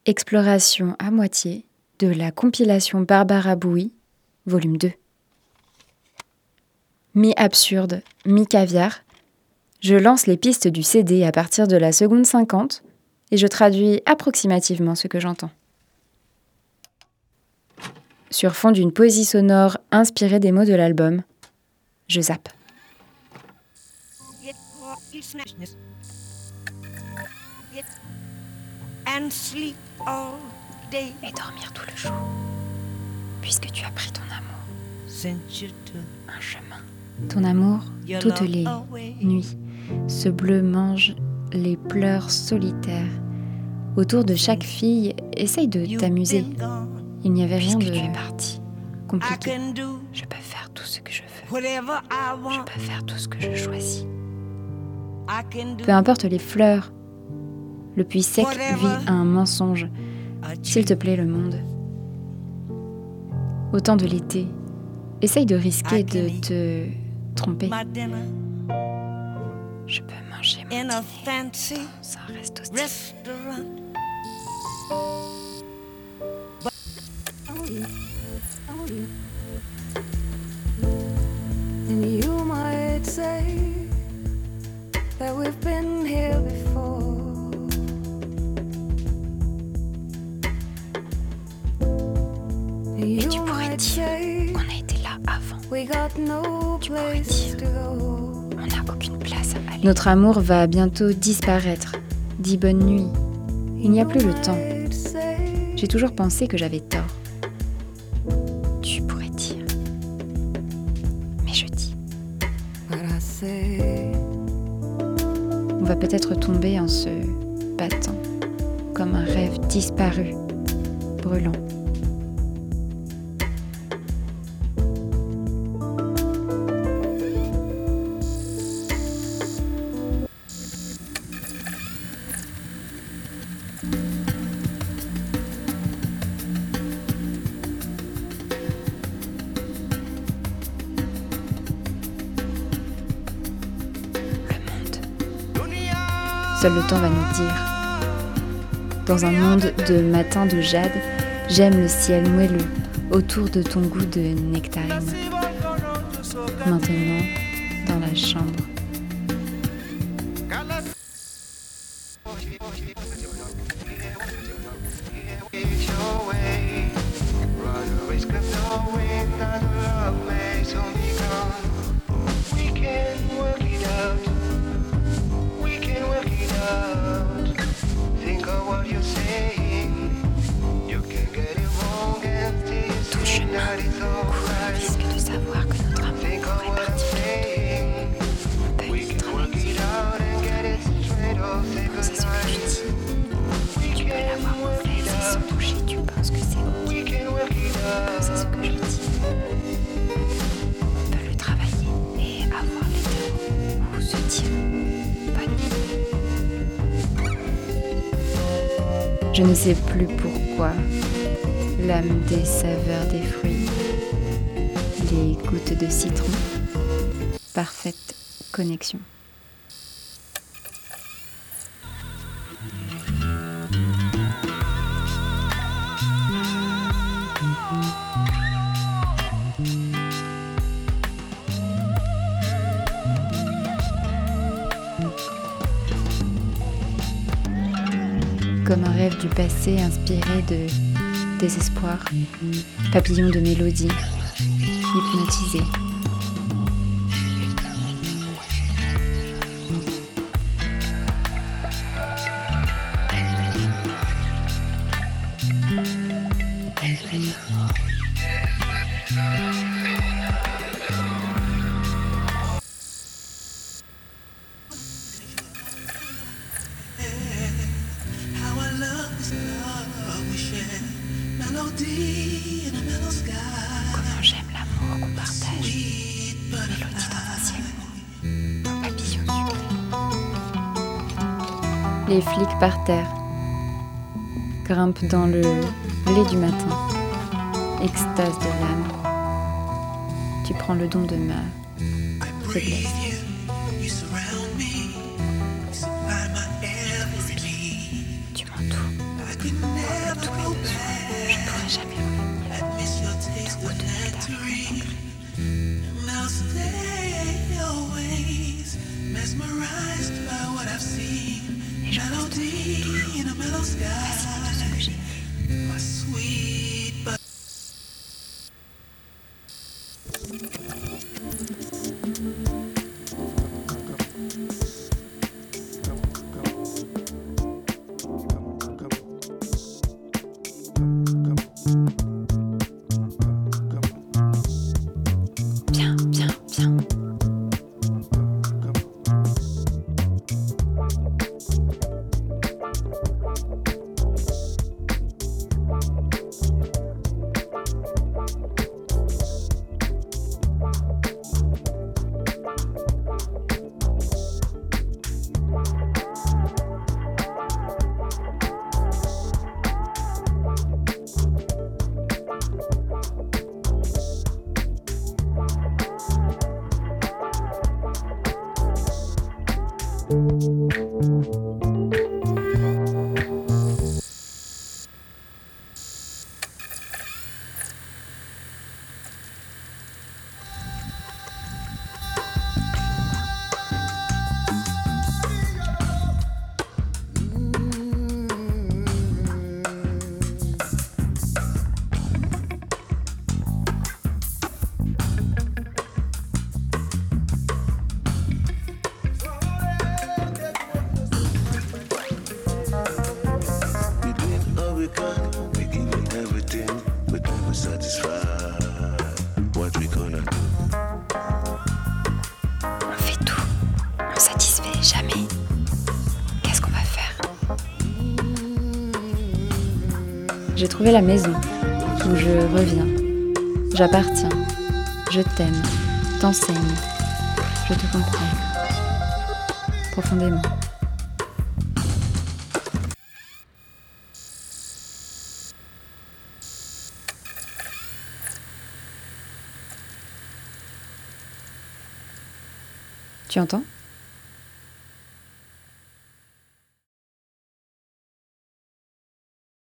Exploration à moitié de la compilation Barbara Bouy, volume 2. Mi-absurde, mi-caviar, je lance les pistes du CD à partir de la seconde 50 et je traduis approximativement ce que j'entends. Sur fond d'une poésie sonore inspirée des mots de l'album, je zappe. Et dormir tout le jour, puisque tu as pris ton amour. Un chemin. Ton amour, toutes les nuits, ce bleu mange les pleurs solitaires. Autour de chaque fille, essaye de t'amuser. Il n'y avait rien de... Puisque tu es parti, compliqué. Je peux faire tout ce que je veux. Je peux faire tout ce que je choisis. Peu importe les fleurs, le puits sec vit un mensonge. S'il te plaît, le monde. Au temps de l'été, essaye de risquer de te tromper. Je peux manger mon dîner dans un resto style. And you might say that we've been here before. Et tu pourrais dire qu'on a été là avant. Tu pourrais dire on n'a aucune place à aller. Notre amour va bientôt disparaître. Dis bonne nuit. Il n'y a plus le temps. J'ai toujours pensé que j'avais tort. Tu pourrais dire. Mais je dis. On va peut-être tomber en se battant, comme un rêve disparu, brûlant. Seul le temps va nous dire. Dans un monde de matins de jade, j'aime le ciel moelleux autour de ton goût de nectarine. Maintenant, dans la chambre. Tout chemin court le risque de savoir que notre amour est particulier. On peut y travailler. Quand c'est ce que tu dis, tu peux l'avoir en fait et sans toucher, tu penses que c'est ok. Quand c'est ce que je dis, on peut le travailler et avoir les deux ou se dire bonne nuit. Je ne sais plus pourquoi. L'âme des saveurs des fruits, les gouttes de citron, parfaite connexion. Comme un rêve du passé inspiré de désespoir, papillon de mélodie, hypnotisé. Comment j'aime l'amour qu'on partage. Mélodie dans un ciel mou, un papillon sucré. Les flics par terre grimpent dans le lait du matin. Extase de l'âme. Tu prends le don de ma faiblesse. Tu m'entoures. à jamais revenir. Ton goût de nectar est et je resterai toujours fascinée de ce que j'ai vu. Viens, viens, viens. On fait tout, on satisfait jamais. Qu'est-ce qu'on va faire? J'ai trouvé la maison où je reviens. J'appartiens. Je t'aime. T'enseigne. Je te comprends. Profondément. Tu entends ?